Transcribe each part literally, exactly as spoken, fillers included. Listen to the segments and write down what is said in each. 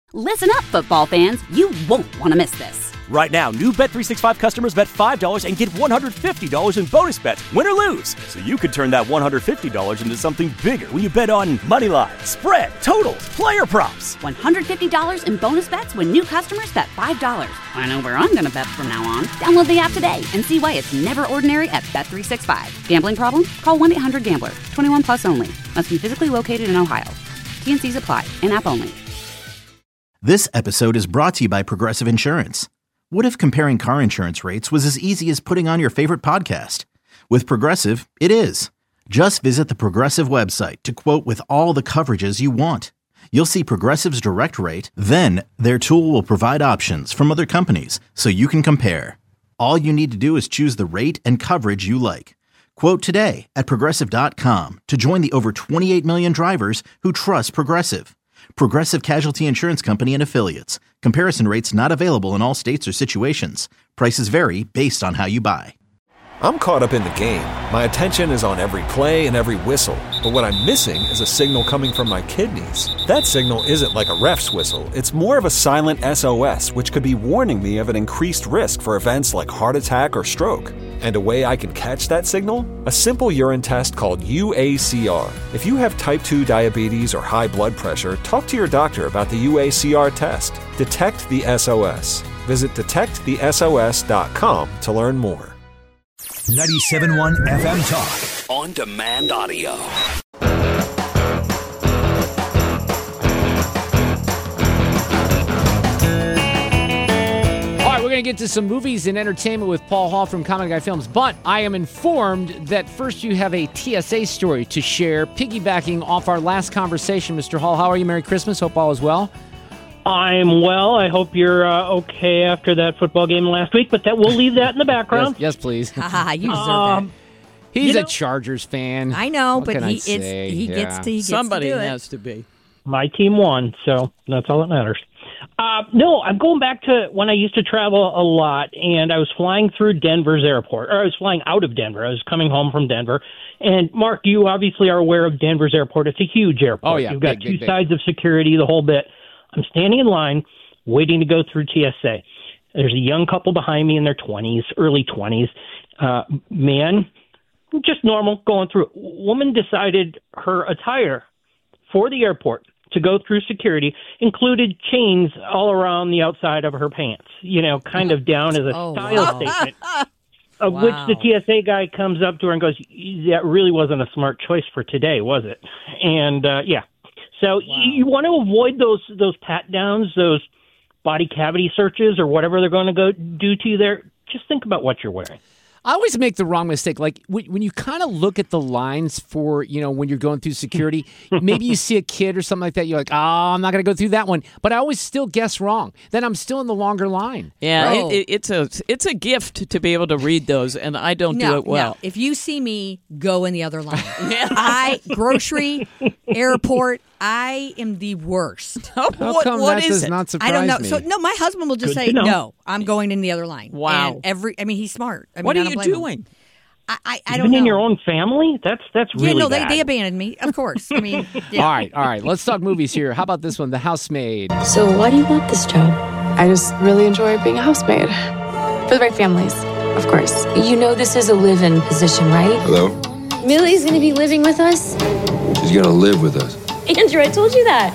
Listen up, football fans. You won't want to miss this. Right now, new Bet three sixty-five customers bet five dollars and get one hundred fifty dollars in bonus bets, win or lose. So you could turn that one hundred fifty dollars into something bigger when you bet on money line, spread, totals, player props. one hundred fifty dollars in bonus bets when new customers bet five dollars. I know where I'm going to bet from now on. Download the app today and see why it's never ordinary at Bet three sixty-five. Gambling problem? Call one eight hundred gambler. twenty-one plus only. Must be physically located in Ohio. T N Cs apply. In-app only. This episode is brought to you by Progressive Insurance. What if comparing car insurance rates was as easy as putting on your favorite podcast? With Progressive, it is. Just visit the Progressive website to quote with all the coverages you want. You'll see Progressive's direct rate, then their tool will provide options from other companies so you can compare. All you need to do is choose the rate and coverage you like. Quote today at Progressive dot com to join the over twenty-eight million drivers who trust Progressive. Progressive Casualty Insurance Company and Affiliates. Comparison rates not available in all states or situations. Prices vary based on how you buy. I'm caught up in the game. My attention is on every play and every whistle. But what I'm missing is a signal coming from my kidneys. That signal isn't like a ref's whistle. It's more of a silent S O S, which could be warning me of an increased risk for events like heart attack or stroke. And a way I can catch that signal? A simple urine test called U A C R. If you have type two diabetes or high blood pressure, talk to your doctor about the U A C R test. Detect the S O S. Visit detect the S O S dot com to learn more. ninety-seven point one F M Talk. On demand audio. We're going to get to some movies and entertainment with Paul Hall from Comic Guy Films, but I am informed that first you have a T S A story to share, piggybacking off our last conversation. Mister Hall, how are you? Merry Christmas. Hope all is well. I'm well. I hope you're uh, okay after that football game last week, but that we'll leave that in the background. yes, yes, please. Haha, you deserve Um, that. He's you a know- Chargers fan. I know, What but can I he it's, say? he Yeah. gets to he gets Somebody to do it. has to be. My team won, so that's all that matters. Uh, no, I'm going back to when I used to travel a lot, and I was flying through Denver's airport, or I was flying out of Denver. I was coming home from Denver. And, Mark, you obviously are aware of Denver's airport. It's a huge airport. Oh, yeah, You've got big, two big, big. sides of security, the whole bit. I'm standing in line, waiting to go through T S A. There's a young couple behind me in their twenties, early twenties. Uh, man, just normal, going through. Woman decided her attire for the airport to go through security included chains all around the outside of her pants, you know, kind of down as a Oh, style wow. statement. Of Wow. which the T S A guy comes up to her and goes, that really wasn't a smart choice for today, was it? And, uh, yeah. So wow. you, you want to avoid those those pat downs, those body cavity searches or whatever they're going to go do to you there. Just think about what you're wearing. I always make the wrong mistake. Like when when you kind of look at the lines for, you know, when you're going through security, maybe you see a kid or something like that. You're like, oh, I'm not going to go through that one. But I always still guess wrong. Then I'm still in the longer line. Yeah, right? it, it, it's a it's a gift to be able to read those, and I don't No, do it well. no. If you see me, go in the other line. I grocery, airport. I am the worst. How what come what that is does it? not surprise I don't know. me? So no, my husband will just Good say to know. no. I'm going in the other line. Wow. And every. I mean, he's smart. I mean, What I are don't you blame him. doing? I I, I don't Even know. in your own family? That's that's really yeah, no, they, bad. they abandoned me. Of course. I mean, yeah. All right, all right. Let's talk movies here. How about this one, The Housemaid? So why do you want this job? I just really enjoy being a housemaid. For the right families, of course. You know this is a live-in position, right? Hello? Millie's gonna be living with us. She's gonna live with us. Andrew, I told you that.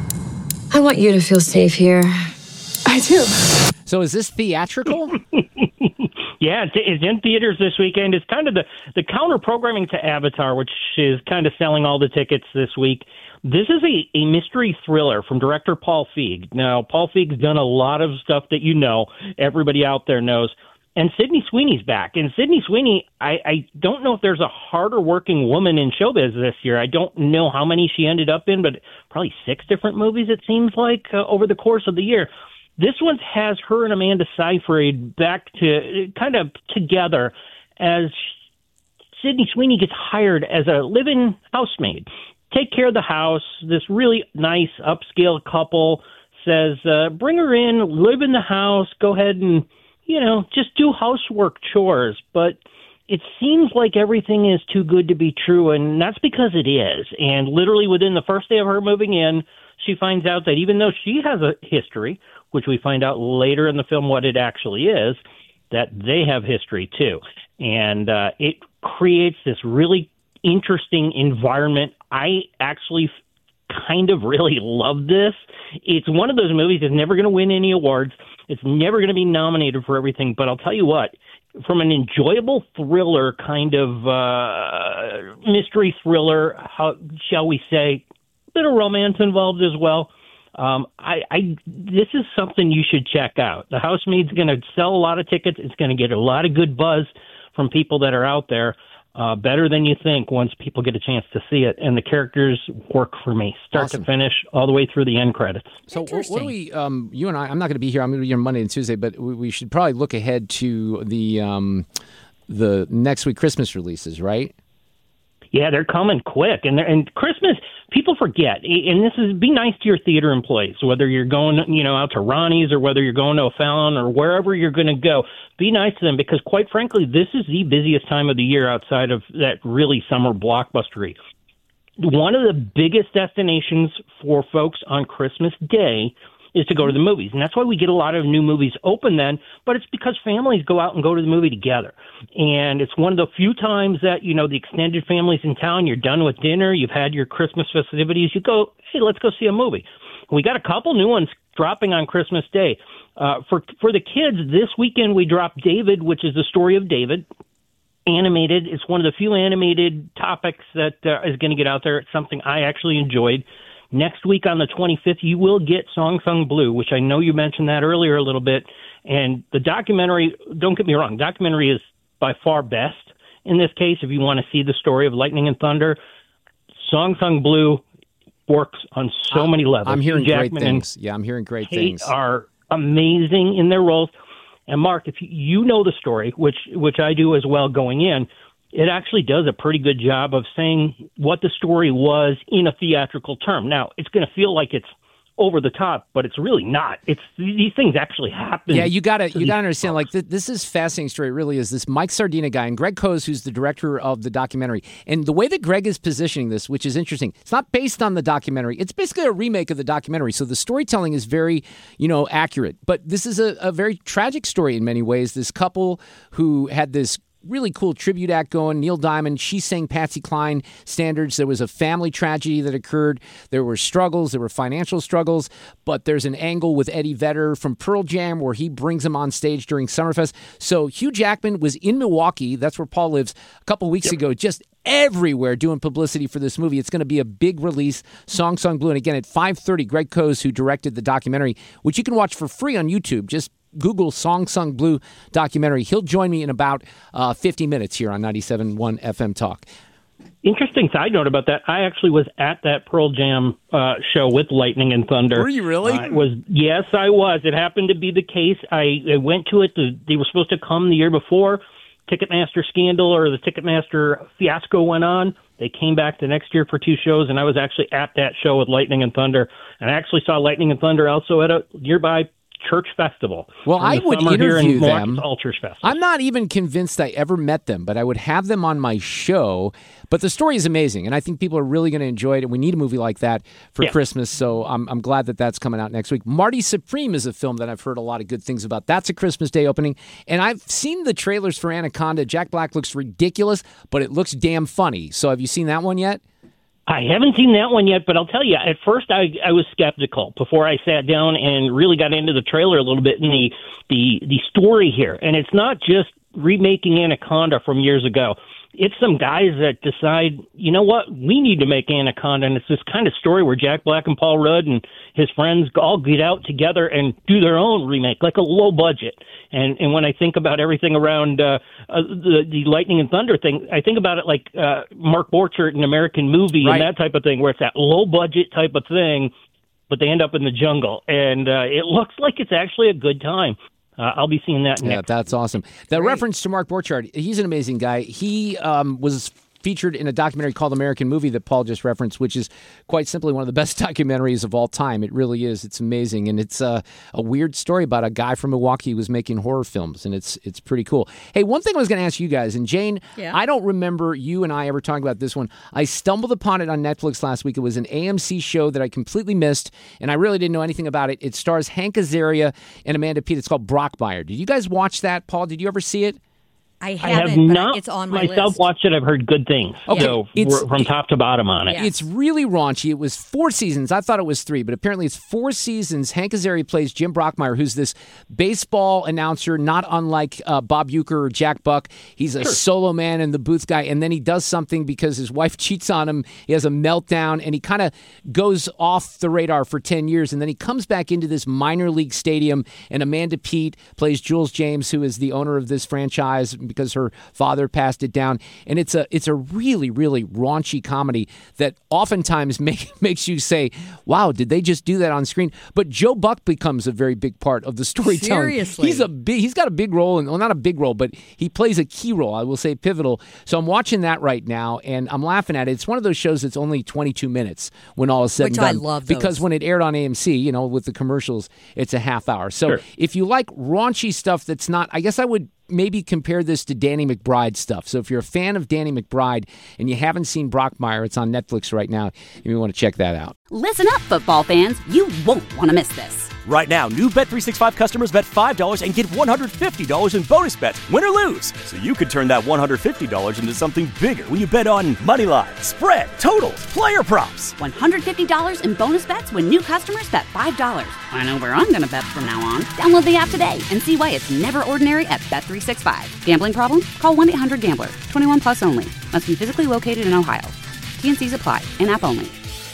I want you to feel safe here. I do. So is this theatrical? Yeah, it's, it's in theaters this weekend. It's kind of the, the counter programming to Avatar, which is kind of selling all the tickets this week. This is a, a mystery thriller from director Paul Feig. Now, Paul Feig's done a lot of stuff that you know, everybody out there knows. And Sydney Sweeney's back. And Sydney Sweeney, I, I don't know if there's a harder working woman in showbiz this year. I don't know how many she ended up in, but probably six different movies, it seems like, uh, over the course of the year. This one has her and Amanda Seyfried back to kind of together as Sydney Sweeney gets hired as a live-in housemaid. Take care of the house. This really nice upscale couple says, uh, bring her in, live in the house, go ahead and, you know, just do housework chores. But it seems like everything is too good to be true, and that's because it is. And literally within the first day of her moving in, she finds out that even though she has a history, which we find out later in the film what it actually is, that they have history too. And uh, it creates this really interesting environment. I actually kind of really love this. It's one of those movies that's never going to win any awards. It's never going to be nominated for everything. But I'll tell you what, from an enjoyable thriller kind of uh, mystery thriller, how shall we say, a bit of romance involved as well. Um, I, I this is something you should check out. The Housemaid's going to sell a lot of tickets. It's going to get a lot of good buzz from people that are out there. Uh, better than you think once people get a chance to see it. And the characters work for me, start Awesome. to finish, all the way through the end credits. So what do we, um, you and I, I'm not going to be here. I'm going to be here Monday and Tuesday, but we, we should probably look ahead to the um, the next week Christmas releases, right? Yeah, they're coming quick. And they're, and Christmas, people forget. And this is, be nice to your theater employees, whether you're going, you know, out to Ronnie's or whether you're going to a Fallon or wherever you're going to go. Be nice to them because, quite frankly, this is the busiest time of the year outside of that really summer blockbustery. One of the biggest destinations for folks on Christmas Day is to go to the movies. And that's why we get a lot of new movies open then, but it's because families go out and go to the movie together. And it's one of the few times that, you know, the extended family's in town, you're done with dinner, you've had your Christmas festivities, you go, hey, let's go see a movie. We got a couple new ones dropping on Christmas Day. Uh, for for the kids, this weekend we dropped David, which is the story of David, animated. It's one of the few animated topics that uh, is going to get out there. It's something I actually enjoyed. Next week on the twenty-fifth, you will get Song Sung Blue, which I know you mentioned that earlier a little bit. And the documentary, don't get me wrong, documentary is by far best in this case. If you want to see the story of Lightning and Thunder, Song Sung Blue works on so many levels. I'm hearing Jackman great things. Yeah, I'm hearing great Kate things. Are amazing in their roles. And Mark, if you know the story, which which I do as well going in, it actually does a pretty good job of saying what the story was in a theatrical term. Now, it's going to feel like it's over the top, but it's really not. It's these things actually happen. Yeah, you gotta you gotta understand. Like th- this is fascinating story. It really is. This Mike Sardina guy and Greg Coase, who's the director of the documentary, and the way that Greg is positioning this, which is interesting. It's not based on the documentary. It's basically a remake of the documentary. So the storytelling is very, you know, accurate. But this is a, a very tragic story in many ways. This couple who had this really cool tribute act going. Neil Diamond, she sang Patsy Cline standards. There was a family tragedy that occurred. There were struggles. There were financial struggles. But there's an angle with Eddie Vedder from Pearl Jam where he brings him on stage during Summerfest. So Hugh Jackman was in Milwaukee. That's where Paul lives. A couple weeks yep. ago, just everywhere doing publicity for this movie. It's going to be a big release, Song Sung Blue. And again, at five thirty, Greg Coase, who directed the documentary, which you can watch for free on YouTube. Just Google Song Sung Blue documentary. He'll join me in about uh, fifty minutes here on ninety-seven point one F M Talk. Interesting side note about that. I actually was at that Pearl Jam uh, show with Lightning and Thunder. Were you really? Uh, was yes, I was. It happened to be the case. I, I went to it. The, they were supposed to come the year before. Ticketmaster scandal or the Ticketmaster fiasco went on. They came back the next year for two shows, and I was actually at that show with Lightning and Thunder. And I actually saw Lightning and Thunder also at a nearby church festival. Well, I would interview them. Ultras Festival. I'm not even convinced I ever met them, but I would have them on my show. But the story is amazing, and I think people are really going to enjoy it, and we need a movie like that for yeah. Christmas, so I'm, I'm glad that that's coming out next week. Marty Supreme is a film that I've heard a lot of good things about. That's a Christmas Day opening, and I've seen the trailers for Anaconda. Jack Black looks ridiculous, but it looks damn funny. So have you seen that one yet? I haven't seen that one yet, but I'll tell you, at first I, I was skeptical before I sat down and really got into the trailer a little bit and the, the, the story here. And it's not just remaking Anaconda from years ago. It's some guys that decide, you know what, we need to make Anaconda. And it's this kind of story where Jack Black and Paul Rudd and his friends all get out together and do their own remake, like a low budget. And and when I think about everything around uh, uh, the, the Lightning and Thunder thing, I think about it like uh, Mark Borchardt in American Movie right. and that type of thing, where it's that low budget type of thing, but they end up in the jungle. And uh, it looks like it's actually a good time. Uh, I'll be seeing that next. Yeah, that's awesome. That Great. reference to Mark Borchardt, he's an amazing guy. He um, was featured in a documentary called American Movie that Paul just referenced, which is quite simply one of the best documentaries of all time. It really is. It's amazing. And it's uh, a weird story about a guy from Milwaukee who was making horror films, and it's it's pretty cool. Hey, one thing I was going to ask you guys, and Jane, Yeah. I don't remember you and I ever talking about this one. I stumbled upon it on Netflix last week. It was an A M C show that I completely missed, and I really didn't know anything about it. It stars Hank Azaria and Amanda Peet. It's called Brockmire. Did you guys watch that, Paul? Did you ever see it? I I haven't, have but not it's on my myself list. watched it. I've heard good things. Okay. So It's- we're from top to bottom on it. It's really raunchy. It was four seasons. I thought it was three, but apparently it's four seasons. Hank Azaria plays Jim Brockmire, who's this baseball announcer, not unlike uh, Bob Uecker or Jack Buck. He's a Sure. solo man and the booth guy, and then he does something because his wife cheats on him. He has a meltdown, and he kind of goes off the radar for ten years, and then he comes back into this minor league stadium, and Amanda Peet plays Jules James, who is the owner of this franchise because her father passed it down. And it's a it's a really, really raunchy comedy that oftentimes make, makes you say, wow, did they just do that on screen? But Joe Buck becomes a very big part of the storytelling. Seriously? He's a big, he's got a big role, and well, not a big role, but he plays a key role, I will say pivotal. So I'm watching that right now, and I'm laughing at it. It's one of those shows that's only twenty-two minutes when all is said Which and I done. love those. Because when it aired on A M C, you know, with the commercials, it's a half hour. So Sure. if you like raunchy stuff that's not, I guess I would maybe compare this to Danny McBride stuff. So if you're a fan of Danny McBride and you haven't seen Brockmire, it's on Netflix right now. You may want to check that out. Listen up, football fans. You won't want to miss this. Right now, new Bet three sixty-five customers bet five dollars and get one hundred fifty dollars in bonus bets, win or lose. So you could turn that one hundred fifty dollars into something bigger when you bet on money line, spread, totals, player props. one hundred fifty dollars in bonus bets when new customers bet five dollars. I know where I'm going to bet from now on. Download the app today and see why it's never ordinary at Bet three sixty-five. Gambling problem? Call one eight hundred gambler. twenty-one plus only. Must be physically located in Ohio. T N Cs apply. In-app only.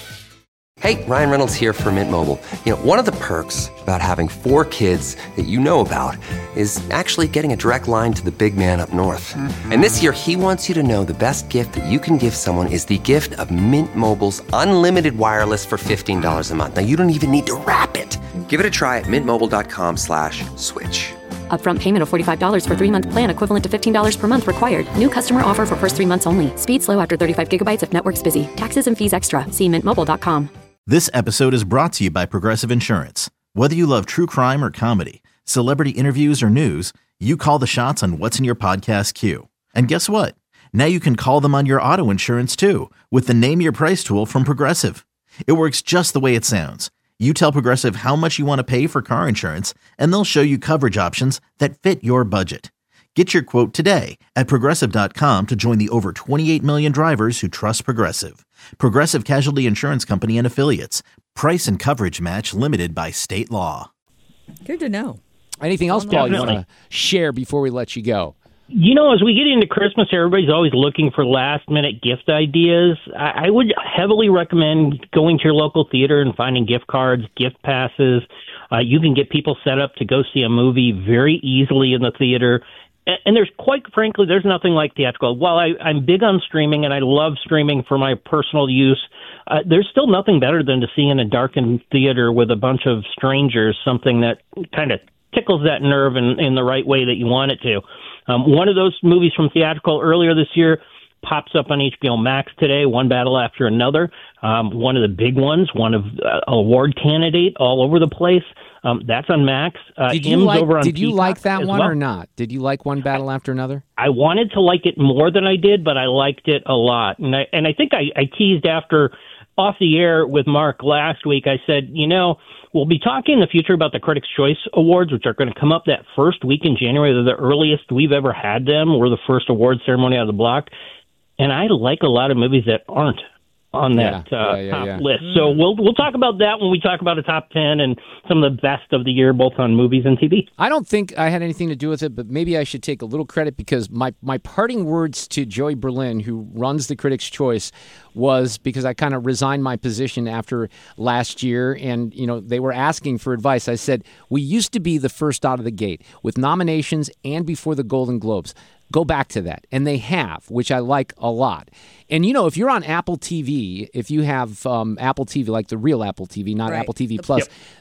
Hey, Ryan Reynolds here for Mint Mobile. You know, one of the perks about having four kids that you know about is actually getting a direct line to the big man up north. Mm-hmm. And this year, he wants you to know the best gift that you can give someone is the gift of Mint Mobile's unlimited wireless for fifteen dollars a month. Now, you don't even need to wrap it. Give it a try at mintmobile.com slash switch. Upfront payment of forty-five dollars for three-month plan equivalent to fifteen dollars per month required. New customer offer for first three months only. Speed slow after thirty-five gigabytes if network's busy. Taxes and fees extra. See mint mobile dot com. This episode is brought to you by Progressive Insurance. Whether you love true crime or comedy, celebrity interviews or news, you call the shots on what's in your podcast queue. And guess what? Now you can call them on your auto insurance too with the Name Your Price tool from Progressive. It works just the way it sounds. You tell Progressive how much you want to pay for car insurance, and they'll show you coverage options that fit your budget. Get your quote today at Progressive dot com to join the over twenty-eight million drivers who trust Progressive. Progressive Casualty Insurance Company and Affiliates. Price and coverage match limited by state law. Good to know. Anything else, Paul, you Definitely. want to share before we let you go? You know, as we get into Christmas, everybody's always looking for last-minute gift ideas. I, I would heavily recommend going to your local theater and finding gift cards, gift passes. Uh, you can get people set up to go see a movie very easily in the theater. And, and there's, quite frankly, there's nothing like theatrical. While I, I'm big on streaming, and I love streaming for my personal use, uh, there's still nothing better than to see in a darkened theater with a bunch of strangers something that kind of tickles that nerve in, in the right way that you want it to. Um, one of those movies from theatrical earlier this year pops up on H B O Max today, One Battle After Another. Um, one of the big ones, one of uh, award candidate all over the place. Um, that's on Max. Uh, Did you M's like, over on did you Peacock like that as one well. or not? Did you like One Battle After Another? I wanted to like it more than I did, but I liked it a lot. And I, and I think I, I teased after off the air with Mark last week. I said, you know, we'll be talking in the future about the Critics' Choice Awards, which are going to come up that first week in January. They're the earliest we've ever had them. We're the first award ceremony out of the block. And I like a lot of movies that aren't on that Yeah, uh, yeah, yeah, top yeah. list. So we'll we'll talk about that when we talk about a top ten and some of the best of the year, both on movies and T V. I don't think I had anything to do with it, but maybe I should take a little credit because my, my parting words to Joey Berlin, who runs the Critics' Choice, was because I kind of resigned my position after last year, and you know they were asking for advice. I said, we used to be the first out of the gate with nominations and before the Golden Globes. Go back to that. And they have, which I like a lot. And, you know, if you're on Apple T V, if you have um, Apple T V, like the real Apple T V, not Right. Apple T V The- Plus, Yep.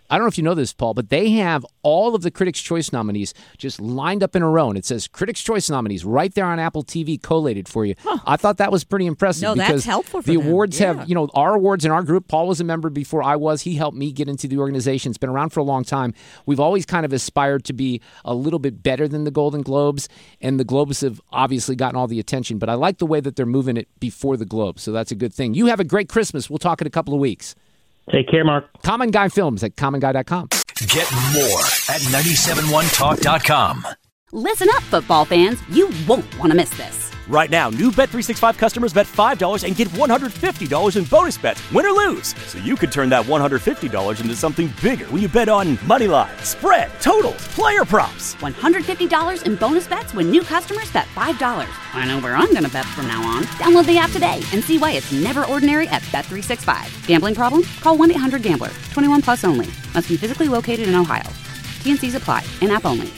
I don't know if you know this, Paul, but they have all of the Critics' Choice nominees just lined up in a row. And it says Critics' Choice nominees right there on Apple T V collated for you. Huh. I thought that was pretty impressive. No, because that's helpful for the them. awards Yeah. have, you know, our awards in our group. Paul was a member before I was. He helped me get into the organization. It's been around for a long time. We've always kind of aspired to be a little bit better than the Golden Globes. And the Globes have obviously gotten all the attention. But I like the way that they're moving it before the Globes. So that's a good thing. You have a great Christmas. We'll talk in a couple of weeks. Take care, Mark. Common Guy Films at common guy dot com. Get more at nine seven one talk dot com. Listen up, football fans. You won't want to miss this. Right now, new Bet three sixty-five customers bet five dollars and get one hundred fifty dollars in bonus bets, win or lose. So you could turn that one hundred fifty dollars into something bigger when you bet on money line, spread, totals, player props. one hundred fifty dollars in bonus bets when new customers bet five dollars. I know where I'm going to bet from now on. Download the app today and see why it's never ordinary at Bet three sixty-five. Gambling problem? Call one eight hundred gambler. twenty-one plus only. Must be physically located in Ohio. T and C's apply. In-app only.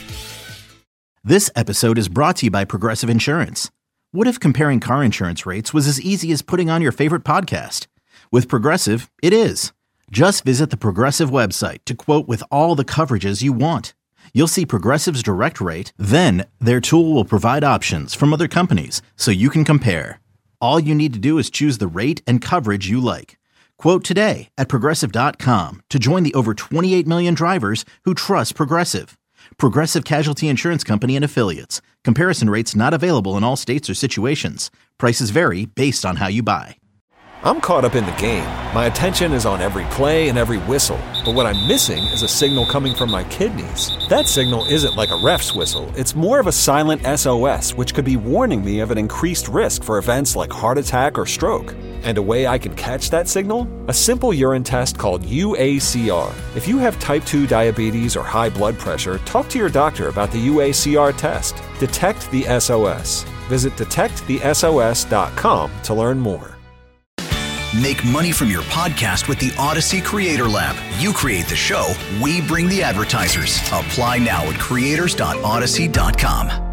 This episode is brought to you by Progressive Insurance. What if comparing car insurance rates was as easy as putting on your favorite podcast? With Progressive, it is. Just visit the Progressive website to quote with all the coverages you want. You'll see Progressive's direct rate, then their tool will provide options from other companies so you can compare. All you need to do is choose the rate and coverage you like. Quote today at progressive dot com to join the over twenty-eight million drivers who trust Progressive. Progressive Casualty Insurance Company and Affiliates. Comparison rates not available in all states or situations. Prices vary based on how you buy. I'm caught up in the game. My attention is on every play and every whistle. But what I'm missing is a signal coming from my kidneys. That signal isn't like a ref's whistle. It's more of a silent S O S, which could be warning me of an increased risk for events like heart attack or stroke. And a way I can catch that signal? A simple urine test called U A C R. If you have type two diabetes or high blood pressure, talk to your doctor about the U A C R test. Detect the S O S. Visit detect the S O S dot com to learn more. Make money from your podcast with the Odyssey Creator Lab. You create the show, we bring the advertisers. Apply now at creators dot odyssey dot com.